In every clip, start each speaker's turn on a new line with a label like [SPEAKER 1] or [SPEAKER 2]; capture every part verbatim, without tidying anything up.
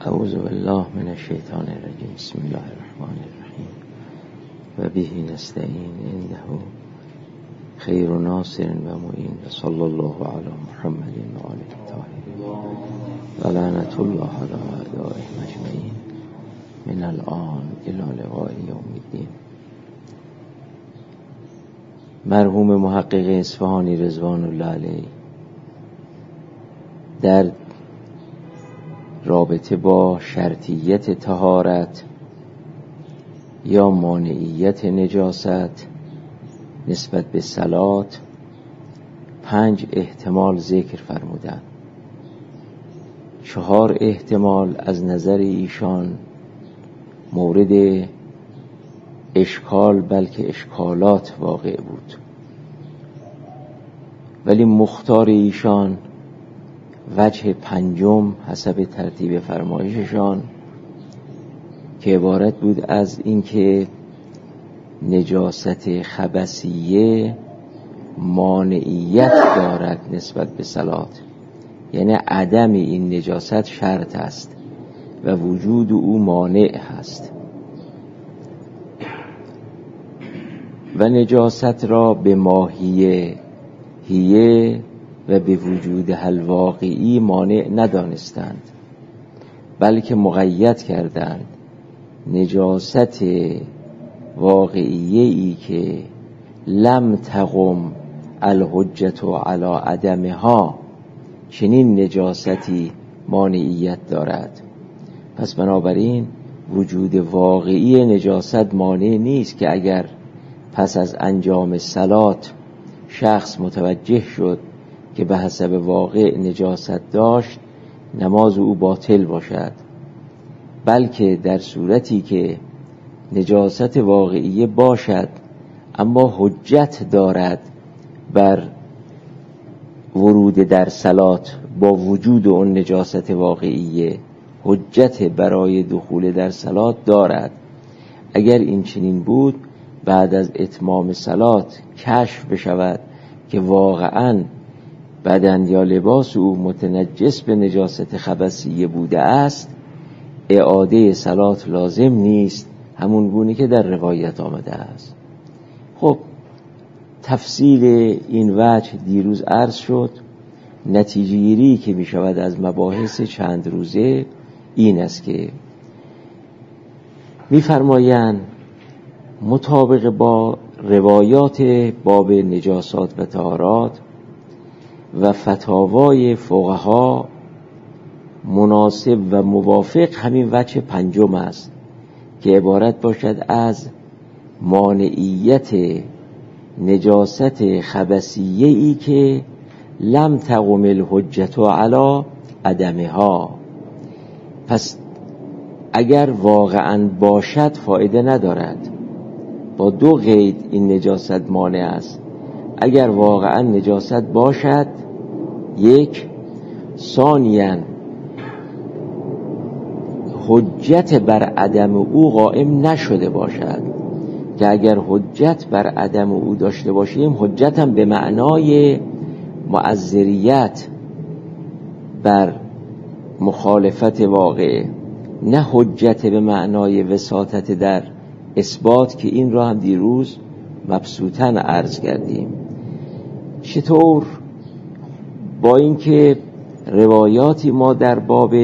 [SPEAKER 1] اعوذ بالله من الشیطان الرجیم. بسم الله الرحمن الرحیم و به نستعین انه خیر ناصر و معین و صلی الله علی محمد و آله الطاهرین و لعنت الله علی اعدائهم اجمعین من الان الی لقاء یوم الدین. مرحوم محقق اصفهانی رضوان الله علیه در رابطه با شرطیت طهارت یا مانعیت نجاست نسبت به صلات پنج احتمال ذکر فرمودند. چهار احتمال از نظر ایشان مورد اشکال بلکه اشکالات واقع بود، ولی مختار ایشان وجه پنجم حسب ترتیب فرمایششان که عبارت بود از اینکه نجاست خبثیه مانعیت دارد نسبت به صلات، یعنی عدم این نجاست شرط است و وجود او مانع هست و نجاست را به ماهیه هیه و به وجود الواقعی مانع ندانستند، بلکه مقید کردند نجاست واقعیه‌ای که لم تقم الحجة علی عدمها، چنین نجاستی مانعیت دارد. پس بنابراین وجود واقعی نجاست مانع نیست که اگر پس از انجام صلات شخص متوجه شد که به حسب واقع نجاست داشت نماز او باطل باشد، بلکه در صورتی که نجاست واقعیه باشد اما حجت دارد بر ورود در صلات با وجود اون نجاست واقعیه حجت برای دخول در صلات دارد، اگر این چنین بود بعد از اتمام صلات کشف بشود که واقعاً بدن یا لباس او متنجس به نجاست خبثیه بوده است، اعاده صلات لازم نیست، همون گونه که در روایت آمده است. خب تفصیل این وجه دیروز عرض شد. نتیجه گیری که می شود از مباحث چند روزه این است که می فرمایند مطابق با روایات باب نجاسات و طهارات و فتاوای فقها مناسب و موافق همین وجه پنجم است که عبارت باشد از مانعیت نجاست خبثیه ای که لم تقم الحجة علی عدمها. پس اگر واقعا باشد فایده ندارد، با دو قید این نجاست مانع است. اگر واقعا نجاست باشد یک، ثانیاً حجت بر عدم او قائم نشده باشد، که اگر حجت بر عدم او داشته باشیم حجت هم به معنای معذریت بر مخالفت واقع، نه حجت به معنای وساطت در اثبات که این را هم دیروز مبسوطاً عرض کردیم. چطور؟ با اینکه روایاتی ما در باب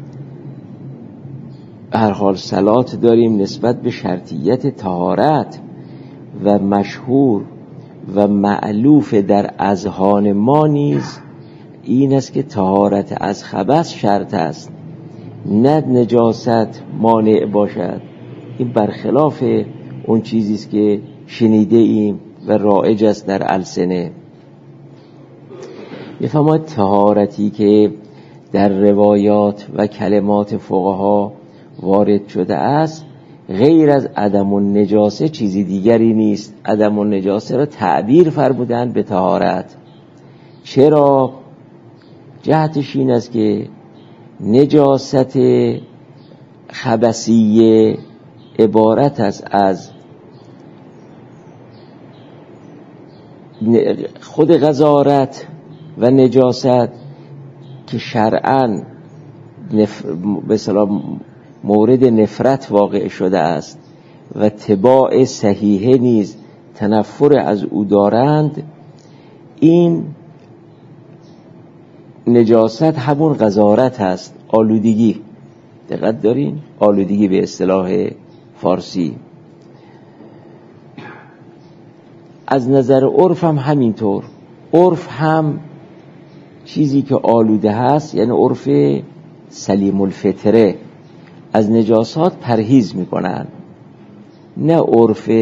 [SPEAKER 1] هر حال صلات داریم نسبت به شرطیت طهارت و مشهور و مألوف در اذهان ما نیز این است که طهارت از خبث شرط است، نه نجاست مانع باشد. این برخلاف اون چیزی است که شنیده ایم و رایج است در السنه. می‌فرماید طهارتی که در روایات و کلمات فقها وارد شده است غیر از عدم النجاسه چیزی دیگری نیست. عدم النجاسه را تعبیر فرمودند به طهارت. چرا؟ جهتش این است که نجاست خبثیه عبارت است از خود قذارت و نجاست که شرعاً نف... به اصطلاح مورد نفرت واقع شده است و تباع صحیحه نیز تنفر از او دارند، این نجاست همون قذارت هست، آلودگی. دقت دارین؟ آلودگی به اصطلاح فارسی. از نظر عرف هم همینطور. عرف هم چیزی که آلوده هست، یعنی عرف سلیم الفطره، از نجاسات پرهیز میکنن، نه عرف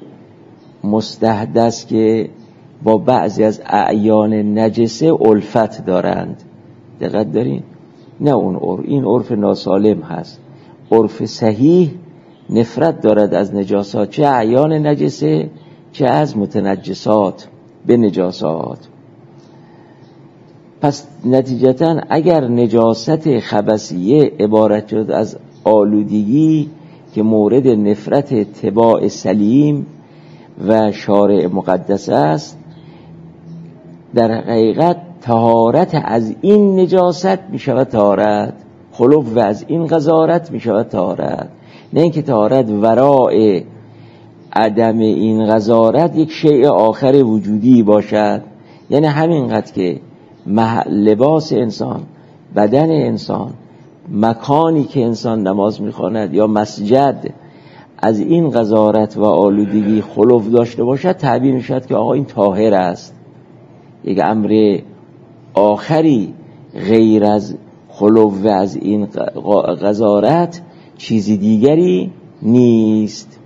[SPEAKER 1] مستحدث که با بعضی از اعیان نجسه الفت دارند. دقت دارین؟ نه اون عرف، این عرف ناسالم هست. عرف صحیح نفرت دارد از نجاسات، چه اعیان نجسه چه از متنجسات به نجاسات. پس نتیجتاً اگر نجاست خبثیه عبارت شد از آلودگی که مورد نفرت تباع سلیم و شارع مقدس است، در حقیقت طهارت از این نجاست می شود طهارت، خلو و از این قذارت می شود طهارت، نه اینکه طهارت ورای عدم این قذارت یک شیء آخر وجودی باشد. یعنی همینقدر که لباس انسان، بدن انسان، مکانی که انسان نماز میخواند یا مسجد از این قذارت و آلودگی خلو داشته باشد، تعبیر میشد که آقا این طاهر است. یک امر آخری غیر از خلو و از این قذارت چیزی دیگری نیست.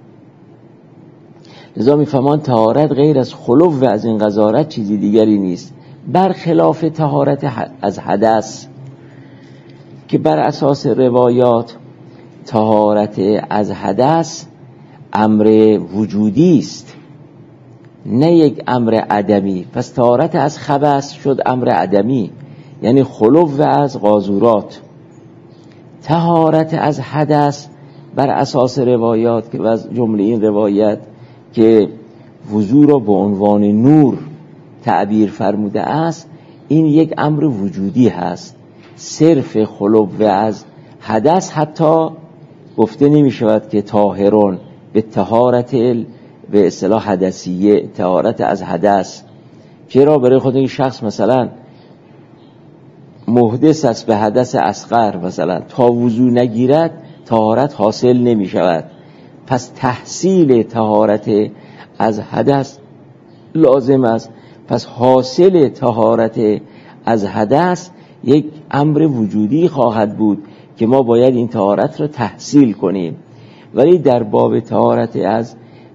[SPEAKER 1] لذا میفهمان طهارت غیر از خلو و از این قذارت چیزی دیگری نیست، برخلاف طهارت از حدث که بر اساس روایات طهارت از حدث امر وجودی است، نه یک امر عدمی. پس طهارت از خبث شد امر عدمی، یعنی خلو و از قاذورات. طهارت از حدث بر اساس روایات که از جمله این روایت که وضو را به عنوان نور تعبیر فرموده است، این یک امر وجودی هست. صرف خلو و از حدث حتی گفته نمی شود که طاهرون به طهارت به اصطلاح حدثیه، طهارت از حدث. چرا؟ برای خود این شخص مثلا محدث است به حدث اصغر، مثلا تا وضو نگیرد طهارت حاصل نمی شود. پس تحصیل طهارت از حدث لازم است. پس حاصل طهارت از حدث یک امر وجودی خواهد بود که ما باید این طهارت رو تحصیل کنیم. ولی در باب طهارت از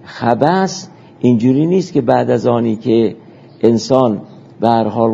[SPEAKER 1] خبث اینجوری نیست که بعد از آنی که انسان به هر حال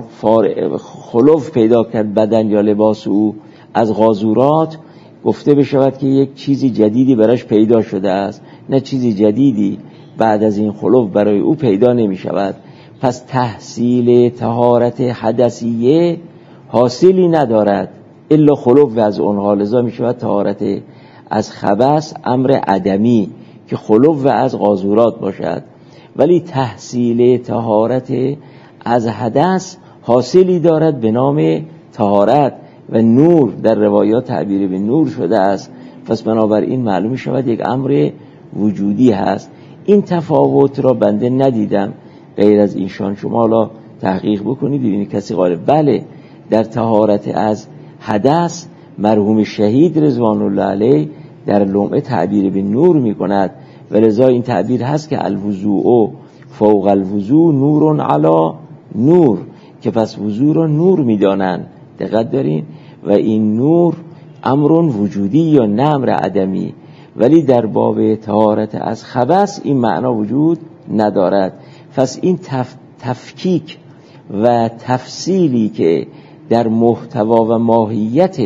[SPEAKER 1] خلو پیدا کرد بدن یا لباس او از قاذورات، گفته بشود که یک چیزی جدیدی براش پیدا شده است. نه، چیزی جدیدی بعد از این خلو برای او پیدا نمی شود. پس تحصیل طهارت حدثیه حاصلی ندارد الا خلو از اونها. لذا می شود طهارت از خبث امر عدمی که خلو از قاذورات باشد. ولی تحصیل طهارت از حدث حاصلی دارد به نام طهارت و نور. در روایات تعبیر به نور شده است. پس بنابراین معلوم شود یک امر وجودی هست. این تفاوت را بنده ندیدم غیر از اینشان. شما حالا تحقیق بکنید ببینید کسی قائل بله در طهارت از حدث مرحوم شهید رضوان الله علیه در لمعه تعبیر به نور می کند و لذا این تعبیر هست که الوضوء فوق الوضوء نور علی نور، که پس وضوء را نور می دانند. دقت دارین؟ و این نور امر وجودی یا نه امر عدمی. ولی در باب طهارت از خبث این معنا وجود ندارد. پس این تف... تفکیک و تفصیلی که در محتوا و ماهیت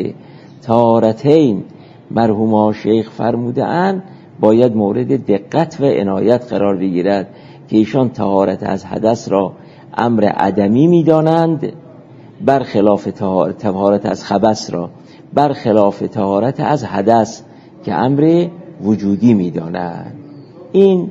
[SPEAKER 1] طهارتین مرحوم شیخ فرموده اند باید مورد دقت و عنایت قرار بگیرد که ایشان طهارت از حدث را امر عدمی می دانند، برخلاف طهارت از خبث را برخلاف طهارت از حدث که امر وجودی می دانند. این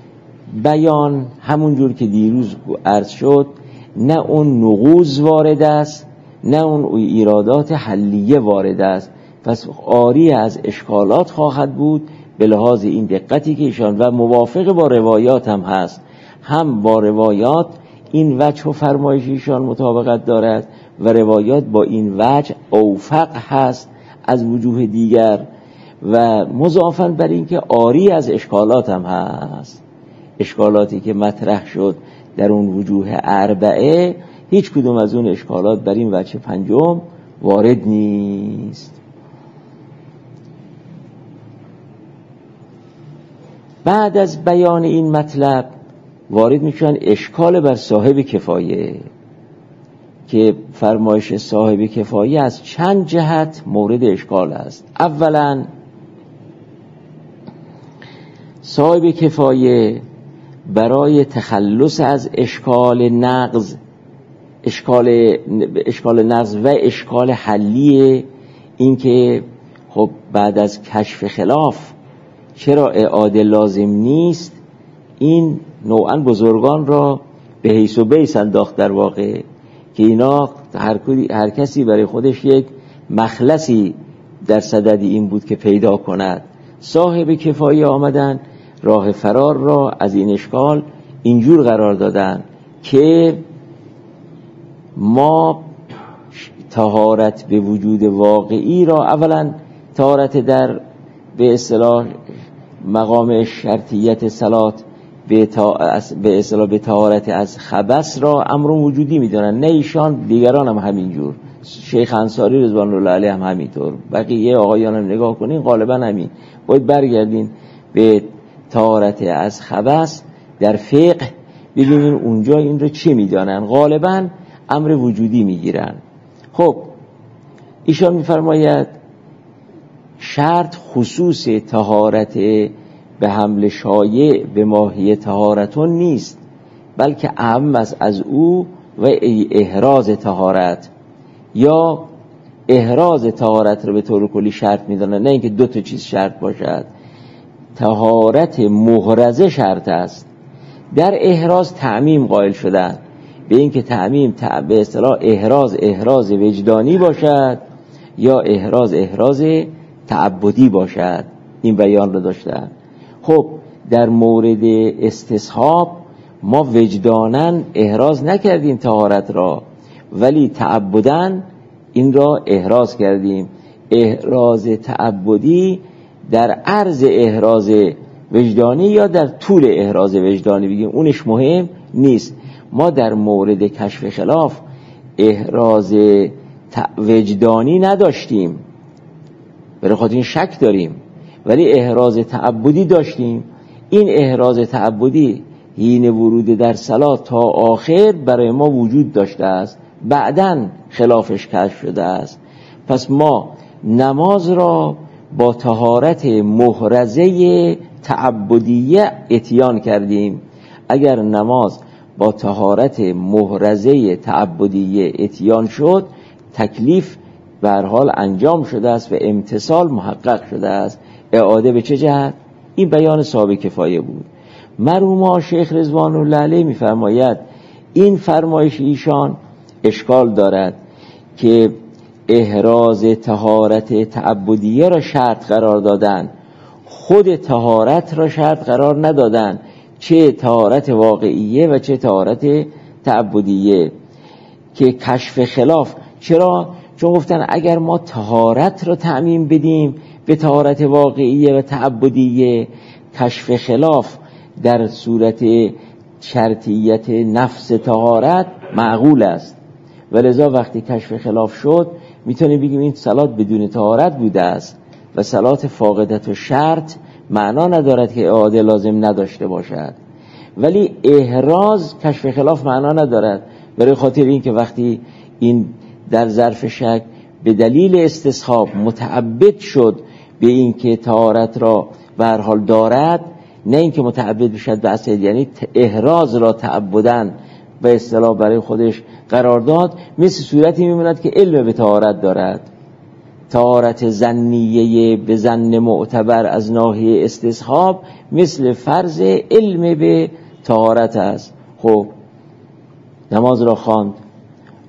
[SPEAKER 1] بیان همون جور که دیروز عرض شد، نه اون نقوض وارد است نه اون ایرادات حلیه وارد است، پس عاری از اشکالات خواهد بود به لحاظ این دقتی که ایشان و موافق با روایات هم هست، هم با روایات این وجه و فرمایش ایشان مطابقت دارد و روایات با این وجه اوفق هست از وجوه دیگر و مضافاً بر این که عاری از اشکالات هم هست. اشکالاتی که مطرح شد در اون وجوه اربعه هیچ کدوم از اون اشکالات بر این وجه پنجم وارد نیست. بعد از بیان این مطلب وارد میشن اشکال بر صاحب کفایه که فرمایش صاحب کفایه از چند جهت مورد اشکال است. اولا صاحب کفایه برای تخلص از اشکال نقض اشکال اشکال نقض و اشکال حلیه، این که خب بعد از کشف خلاف چرا اعاده لازم نیست، این نوعا بزرگان را به حیث و بیس انداخت در واقع که اینا هر, هر کسی برای خودش یک مخلصی در صدد این بود که پیدا کند. صاحب کفایه آمدن راه فرار را از این اشکال اینجور قرار دادن که ما طهارت به وجود واقعی را، اولا طهارت در به اصطلاح مقام شرطیت صلات به به اصطلاح به طهارت از خبث را امر وجودی میدونن، نه ایشان، دیگران هم همینجور، شیخ انصاری رضوان الله علیه هم همینطور، بقیه آقایان هم نگاه کنین غالبا همین. باید برگردین به طهارت از خبث در فقه ببینین اونجا این رو چه میدانن، غالبا امر وجودی میگیرن. خب ایشان میفرماید شرط خصوص طهارت به حمل شایع به ماهی طهارتون نیست، بلکه اهم است از او و احراز طهارت، یا احراز طهارت رو به طور کلی شرط میدانه، نه اینکه دو تا چیز شرط باشد. طهارت محرزه شرط است. در احراز تعمیم قائل شدن به اینکه تعمیم به اصطلاح احراز احراز وجدانی باشد یا احراز احراز تعبدی باشد، این بیان رو داشتن. خب در مورد استصحاب ما وجداناً احراز نکردیم طهارت را، ولی تعبداً این را احراز کردیم. احراز تعبدی در عرض احراز وجدانی یا در طول احراز وجدانی بگیم اونش مهم نیست. ما در مورد کشف خلاف احراز وجدانی نداشتیم، برای خاطر این شک داریم، ولی احراز تعبدی داشتیم. این احراز تعبدی حین ورود در صلات تا آخر برای ما وجود داشته است، بعداً خلافش کشف شده است. پس ما نماز را با طهارت محرزه تعبدیه اتیان کردیم. اگر نماز با طهارت محرزه تعبدیه اتیان شد، تکلیف به هر حال انجام شده است و امتثال محقق شده است. اعاده به چه جهت؟ این بیان صاحب کفایه بود. مرحوم شیخ رضوان الله علیه می‌فرماید این فرمایش ایشان اشکال دارد که احراز طهارت تعبدیه را شرط قرار دادن، خود طهارت را شرط قرار ندادن، چه طهارت واقعیه و چه طهارت تعبدیه، که کشف خلاف. چرا؟ چون گفتن اگر ما طهارت را تعمیم بدیم به طهارت واقعیه و تعبدیه، کشف خلاف در صورت شرطیت نفس طهارت معقول است، ولذا وقتی کشف خلاف شد میتونیم بگیم این صلات بدون طهارت بوده است و صلات فاقدت و شرط معنا ندارد که اعاده لازم نداشته باشد. ولی احراز کشف خلاف معنا ندارد، برای خاطر این که وقتی این در ظرف شک به دلیل استصحاب متعبد شد به این که طهارت را به هر حال دارد، نه این که متعبد بشد به اصل، یعنی احراز را تعبدن به اصطلاح برای خودش قرار داد، مثل صورتی میموند که علم به طهارت دارد. طهارت ظنیه به ظن معتبر از ناحیه استصحاب مثل فرض علم به طهارت است. خب نماز را خواند،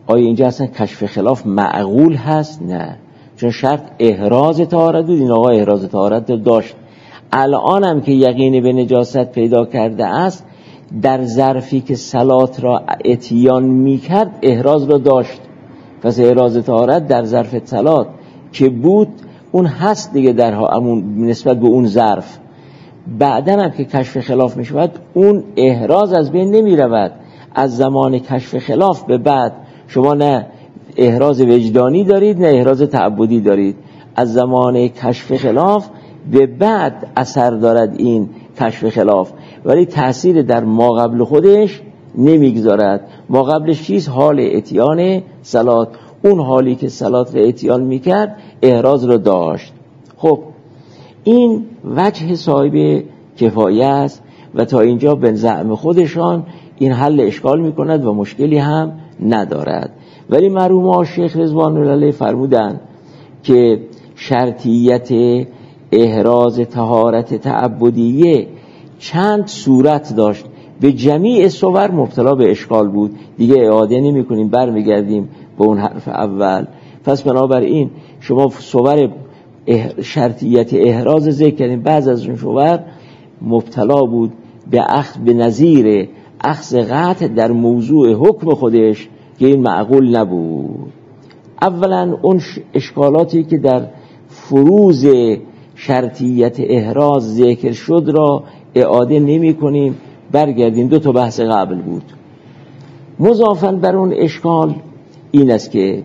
[SPEAKER 1] آیا اینجا اصلا کشف خلاف معقول هست؟ نه، چون شرط احراز طهارت بود. این آقا احراز طهارت داشت. الان هم که یقین به نجاست پیدا کرده است، در ظرفی که صلات را اتیان میکرد احراز را داشت. پس احراز طهارت در ظرف صلات که بود اون هست دیگه، در همون نسبت به اون ظرف. بعدن هم که کشف خلاف میشود اون احراز از بین نمی رود. از زمان کشف خلاف به بعد شما نه احراز وجدانی دارید نه احراز تعبدی دارید. از زمان کشف خلاف به بعد اثر دارد این کشف خلاف، ولی تأثیر در ما قبل خودش نمیگذارد. ما قبلش چیز؟ حال اتیان صلات. اون حالی که صلات را اتیان میکرد احراز را داشت. خب این وجه صاحب کفایه است و تا اینجا به زعم خودشان این حل اشکال میکند و مشکلی هم ندارد. ولی مرحوم آقا شیخ رضوان الله علیه فرمودند که شرطیت احراز طهارت تعبدیه چند صورت داشت، به جمیع صور مبتلا به اشکال بود. دیگه اعاده نمی کنیم، برمیگردیم به اون حرف اول. پس بنابراین شما صور شرطیت احراز ذکر کردیم، بعض از اون صور مبتلا بود به اخذ به نظیر اخذ قطع در موضوع حکم خودش که این معقول نبود. اولا اون اشکالاتی که در فروض شرطیت احراز ذکر شد را اعاده نمی کنیم، برگردیم. دو تا بحث قبل بود. مضافاً بر اون اشکال این است که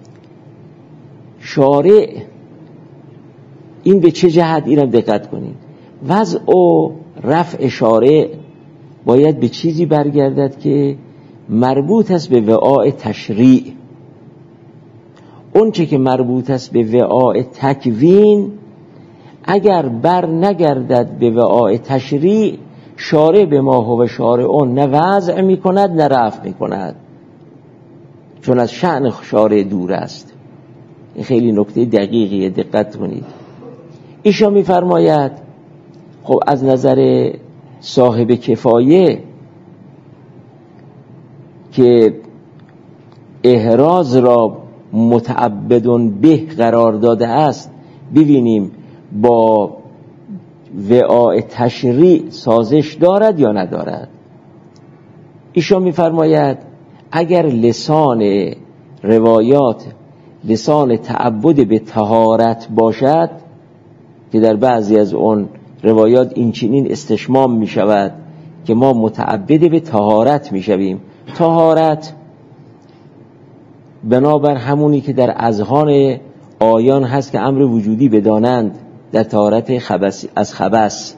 [SPEAKER 1] شارع این به چه جهت، اینم دقت کنید، وضع و رفع شارع باید به چیزی برگردد که مربوط است به وعاء تشریع. اون چه که مربوط است به وعاء تکوین اگر بر نگردد به وعاء تشریع، شارع به ما هو شارعون نه وضع می کند نه رفع می کند، چون از شأن شارع دور است. این خیلی نکته دقیقیه، دقت کنید. ایشان می فرماید خب از نظر صاحب کفایه که احراز را متعبدون به قرار داده است، ببینیم با وعاء تشریع سازش دارد یا ندارد. ایشان می‌فرماید اگر لسان روایات لسان تعبد به طهارت باشد، که در بعضی از اون روایات این چنین استشمام می شود که ما متعبد به طهارت می شویم. طهارت بنابر همونی که در اذهان آیان هست که امر وجودی بدانند در طهارت خبث از خبث،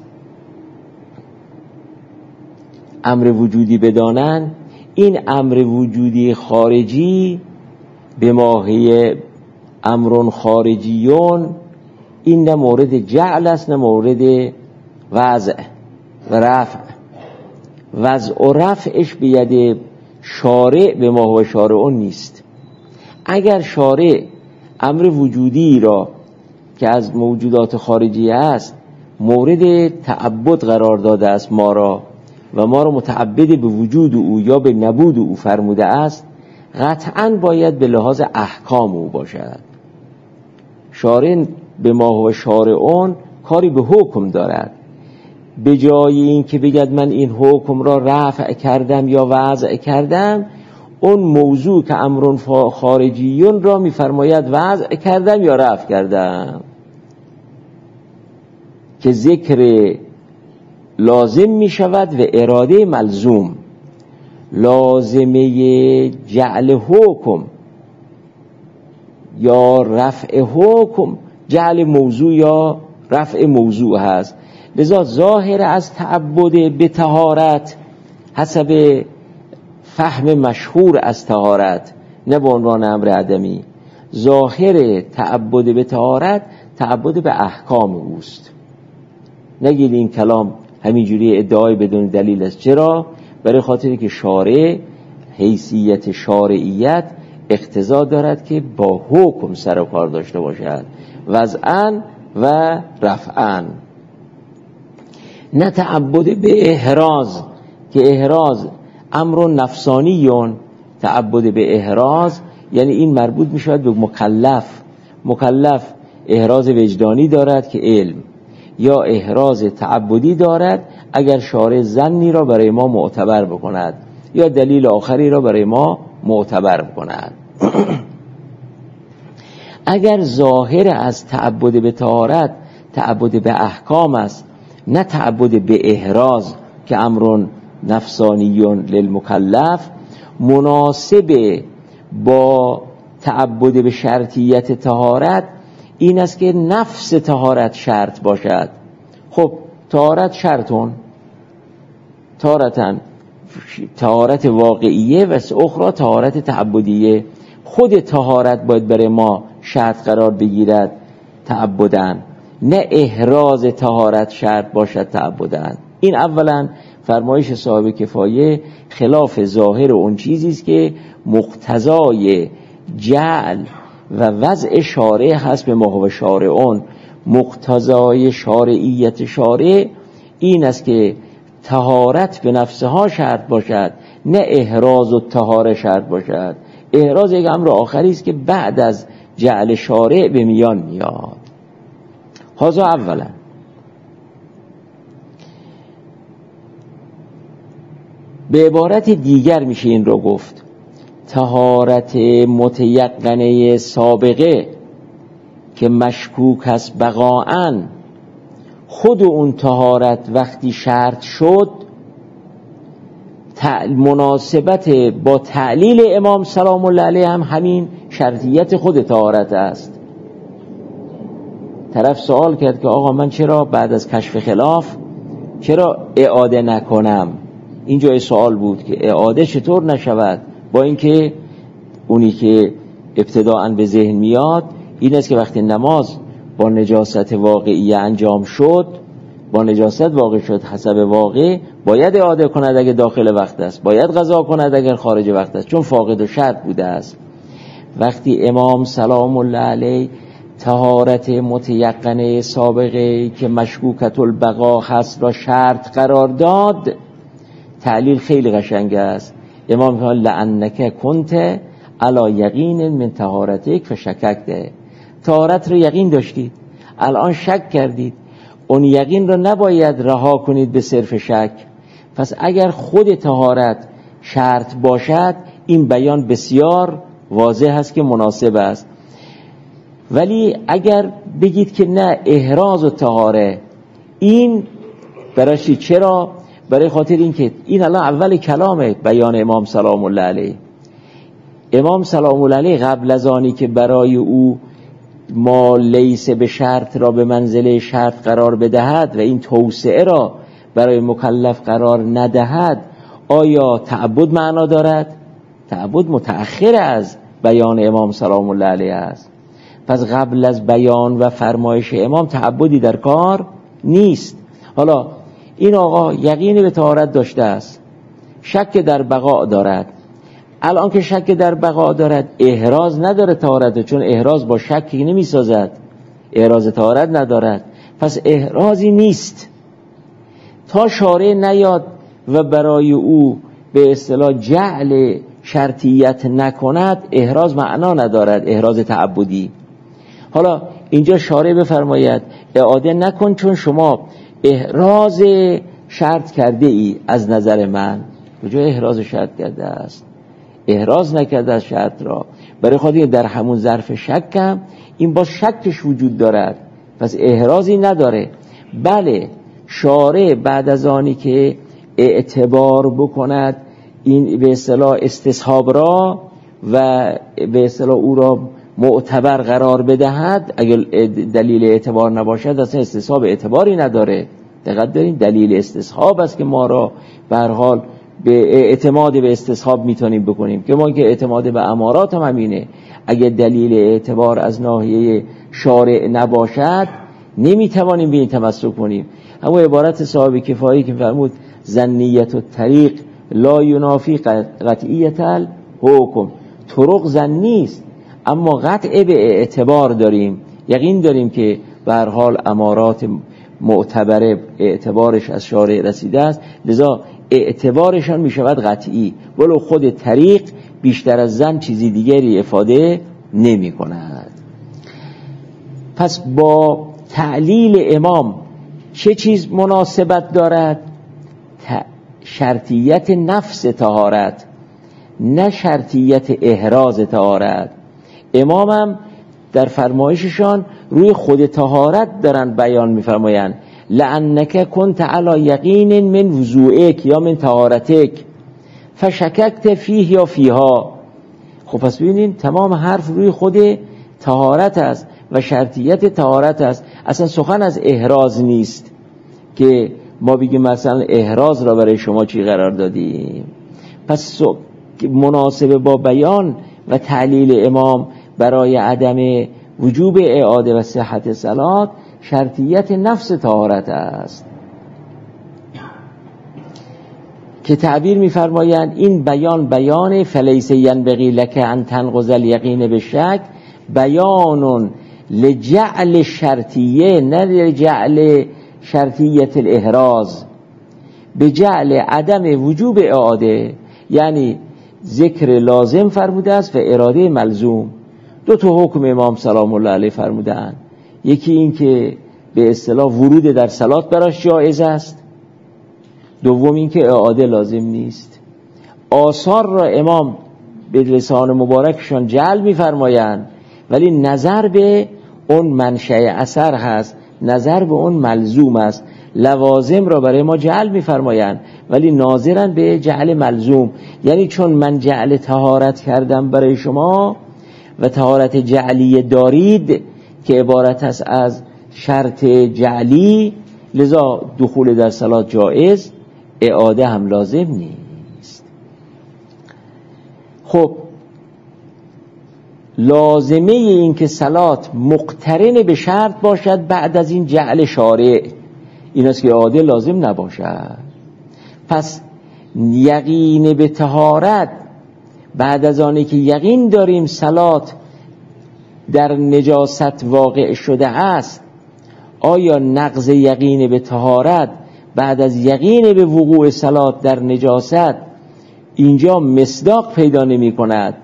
[SPEAKER 1] امر وجودی بدانند. این امر وجودی خارجی به ماهی امرون خارجیون، این نه مورد جعل است نه مورد وضع و رفع. وضع و رفعش به ید شارع به ما هو شارعون نیست. اگر شارع امر وجودی را که از موجودات خارجی است مورد تعبد قرار داده است ما را و ما را متعبد به وجود او یا به نبود او فرموده است، قطعاً باید به لحاظ احکام او باشد. شارع به ما هو شارعون کاری به حکم دارد. به جای این که بگد من این حکم را رفع کردم یا وضع کردم، اون موضوع که امرون خارجیون را میفرماید وضع کردم یا رفع کردم، که ذکر لازم می شود و اراده ملزوم. لازمه جعل حکم یا رفع حکم جعل موضوع یا رفع موضوع هست. لذا ظاهر از تعبد به طهارت حسب فهم مشهور از طهارت، نه به عنوان امر عدمی، ظاهر تعبد به طهارت تعبد به احکام اوست. نگید این کلام همینجوری ادعای بدون دلیل است. چرا؟ برای خاطری که شارع حیثیت شارعیت اقتضا دارد که با حکم سر و کار داشته باشد، وضعاً و رفعاً. نه تعبد به احراز که احراز امر نفسانیون، تعبد به احراز، یعنی این مربوط می شود به مکلف. مکلف احراز وجدانی دارد که علم، یا احراز تعبدی دارد اگر شارع ظنی را برای ما معتبر بکند یا دلیل آخری را برای ما معتبر بکند. اگر ظاهر از تعبد به طهارت تعبد به احکام است، نه تعبد به احراز که امر نفسانی للمکلف، مناسب با تعبد به شرطیت طهارت این است که نفس طهارت شرط باشد. خب طهارت شرطون طهارتن طهارت واقعیه و اخرى طهارت تعبدیه. خود طهارت باید برای ما شرط قرار بگیرد تعبدن، نه احراز طهارت شرط باشد تعبدن. این اولا فرمایش صاحب کفایه خلاف ظاهر اون چیزی است که مقتضای جعل و وضع شارع هست به محو شارعون. مقتضای شارعیت شارع این است که طهارت به نفسها شرط باشد، نه احراز و طهاره شرط باشد. احراز یک امر آخری است که بعد از جعل شارع به میان میاد. هذا اولا. به عبارت دیگر میشه این رو گفت طهارت متیقنه سابقه که مشکوک است بقاءً، خود اون طهارت وقتی شرط شد مناسبت با تعلیل امام سلام الله علیه هم همین شرطیت خود طهارت است. طرف سوال کرد که آقا من چرا بعد از کشف خلاف چرا اعاده نکنم؟ این جای سوال بود که اعاده چطور نشود، با اینکه اونی که ابتداءً به ذهن میاد این است که وقتی نماز با نجاست واقعی انجام شد، با نجاست واقع شد حسب واقع، باید اعاده کند اگر داخل وقت است، باید قضا کند اگر خارج وقت است، چون فاقد و شرط بوده است. وقتی امام سلام الله علیه طهارت متیقنه سابقه که مشکوکت البقا هست را شرط قرار داد، تعلیل خیلی قشنگ است. امام میگه لعنک کنت علی یقین من طهارتک فشککت. طهارت رو یقین داشتید، الان شک کردید، اون یقین رو نباید رها کنید به صرف شک. پس اگر خود طهارت شرط باشد این بیان بسیار واضح است که مناسب است. ولی اگر بگید که نه احراز و طهاره، این برای چی؟ چرا؟ برای خاطر این که این الان اول کلام بیان امام سلام الله علیه. امام سلام الله علیه قبل از آنی که برای او ما لیس به شرط را به منزله شرط قرار بدهد و این توسعه را برای مکلف قرار ندهد، آیا تعبد معنا دارد؟ تعبد متأخر از بیان امام سلام الله علیه است. پس قبل از بیان و فرمایش امام تعبدی در کار نیست. حالا این آقا یقین به طهارت داشته است، شک در بقا دارد. الان که شک در بقا دارد احراز نداره طهارت، چون احراز با شک نمی سازد، احراز طهارت ندارد، پس احرازی نیست تا شارع نیاد و برای او به اصطلاح جعل شرطیت نکند. احراز معنا ندارد، احراز تعبدی. حالا اینجا شارع بفرماید اعاده نکن چون شما احراز شرط کرده ای. از نظر من کجا احراز شرط کرده است؟ احراز نکرده از شرط را، برای خاطر در همون ظرف شکم این با شکش وجود دارد، پس احرازی نداره. بله شارع بعد از آنی که اعتبار بکند این به اصطلاح استصحاب را و به اصطلاح او را معتبر قرار بدهد، اگر دلیل اعتبار نباشد اصلا استصحاب اعتباری نداره. دقت دارین دلیل استصحاب است که ما را به هر حال به اعتماد به استصحاب میتونیم بکنیم، که ما که اعتماد به امارات هم همینه. اگر دلیل اعتبار از ناحیه شارع نباشد نمیتوانیم به این تمسک کنیم. اما عبارت صاحب کفایه که فرمود ظنیت الطریق لا ینافی قطعیت الحکم، طرق ظنی است اما قطع به اعتبار داریم، یقین داریم که به هر حال امارات معتبر اعتبارش از شارع رسیده است، لذا اعتبارشان می شود قطعی. ولو خود طریق بیشتر از زن چیزی دیگری افاده نمی کند. پس با تعلیل امام چه چیز مناسبت دارد؟ شرطیت نفس طهارت، نه شرطیت احراز طهارت. امامم در فرمایششان روی خود طهارت دارن بیان می‌فرمایند لأنک کنت علی یقین من وضوئک یا من طهارتک فشککت فیه یا فیها. خب پس ببینید تمام حرف روی خود طهارت است و شرطیت طهارت است. اصلا سخن از احراز نیست که ما بگیم مثلا احراز را برای شما چی قرار دادیم. پس مناسب با بیان و تعلیل امام برای عدم وجوب اعاده و صحت صلات شرطیت نفس طهارت است که تعبیر می‌فرمایند این بیان بیان فلیس ینبغی لک ان تنقض الیقین بالشک بیان لجعل شرطیه نه لجعل شرطیت الاحراز، به جعل عدم وجوب اعاده، یعنی ذکر لازم فرموده است و اراده ملزوم. دو تا حکم امام سلام الله علیه فرمودند، یکی این که به اصطلاح ورود در صلات براش جایز است، دوم این که اعاده لازم نیست. آثار را امام به لسان مبارکشان جعل می‌فرمایند ولی نظر به اون منشأ اثر هست، نظر به اون ملزوم است. لوازم را برای ما جعل می‌فرمایند ولی ناظرن به جعل ملزوم، یعنی چون من جعل طهارت کردم برای شما و طهارت جعلی دارید که عبارت است از شرط جعلی، لذا دخول در صلات جایز، اعاده هم لازم نیست. خب لازمه این که صلات مقترن به شرط باشد بعد از این جعل شارع این است که اعاده لازم نباشد. پس یقین به طهارت بعد از آنی که یقین داریم صلات در نجاست واقع شده است، آیا نقض یقین به طهارت بعد از یقین به وقوع صلات در نجاست اینجا مصداق پیدا نمی کند؟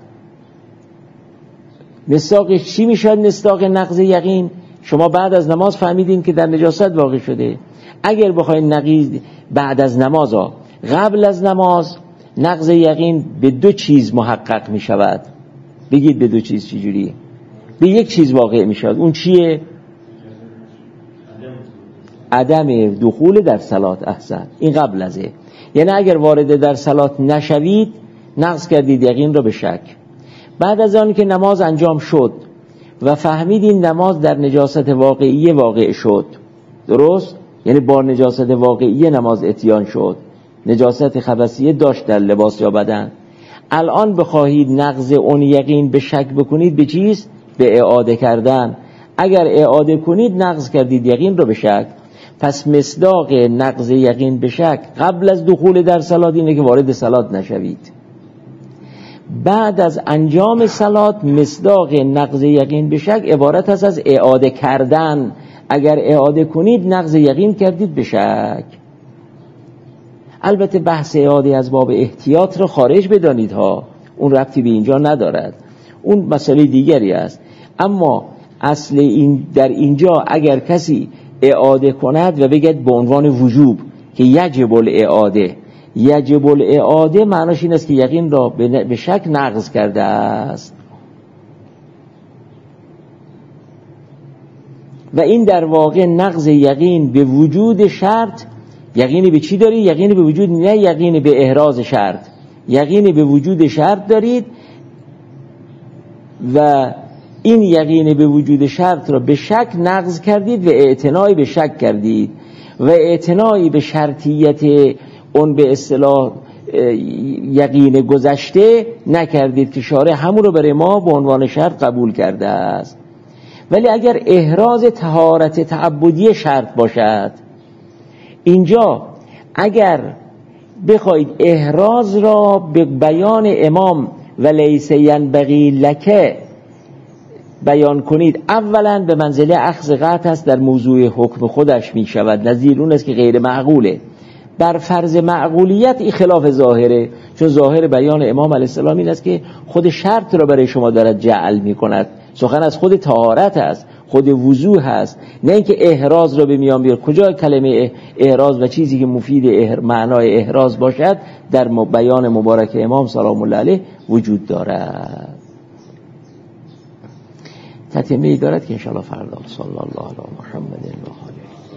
[SPEAKER 1] مصداقش چی میشد؟ مصداق نقض یقین شما بعد از نماز فهمیدین که در نجاست واقع شده. اگر بخواید نقیض بعد از نماز ها قبل از نماز، نقض یقین به دو چیز محقق می شود. بگید به دو چیز چجوری؟ به یک چیز واقع می شود. اون چیه؟ عدم دخول در صلات. احسن، این قبل ازه. یعنی اگر وارد در صلات نشوید نقض کردید یقین را به شک. بعد از آن که نماز انجام شد و فهمیدین نماز در نجاست واقعی واقع شد، درست؟ یعنی با نجاست واقعی نماز اتیان شد، نجاست خبثیه داشت در لباس یا بدن. الان بخواهید نقض اون یقین به شک بکنید، به چیز؟ به اعاده کردن. اگر اعاده کنید نقض کردید یقین رو به شک. پس مصداق نقض یقین به شک قبل از دخول در صلات اینه که وارد صلات نشوید. بعد از انجام صلات مصداق نقض یقین به شک عبارت است از اعاده کردن. اگر اعاده کنید نقض یقین کردید به شک. البته بحث اعاده از باب احتیاط رو خارج بدانید ها، اون ربطی به اینجا ندارد، اون مسئله دیگری است. اما اصل این در اینجا اگر کسی اعاده کند و بگید به عنوان وجوب که یجب الاعاده، یجب الاعاده معناش این است که یقین را به شک نقض کرده است و این در واقع نقض یقین به وجود شرط. یقینی به چی دارید؟ یقینی به وجود، نه یقینی به احراز شرط، یقینی به وجود شرط دارید و این یقین به وجود شرط را به شک نقض کردید و اعتنایی به شک کردید و اعتنایی به شرطیت اون به اصطلاح یقین گذشته نکردید که شارع همون رو برای ما به عنوان شرط قبول کرده است. ولی اگر احراز طهارت تعبدی شرط باشد، اینجا اگر بخواید احراز را به بیان امام و لیس ینبغی لک بیان کنید، اولا به منزله اخذ قطع است، در موضوع حکم خودش می شود، نظیر اون است که غیر معقوله. بر فرض معقولیت این خلاف ظاهره، چون ظاهر بیان امام علیه السلام این است که خود شرط را برای شما دارد جعل می کند. سخن از خود طهارت است، خود وضوح است، نه اینکه احراز را به میان بیار. کجا کلمه احراز و چیزی که مفید احر... معنای احراز باشد در بیان مبارک امام سلام الله علیه وجود دارد. تتمه‌ای دارد که انشاءالله فردا. صلی الله علی محمد و آله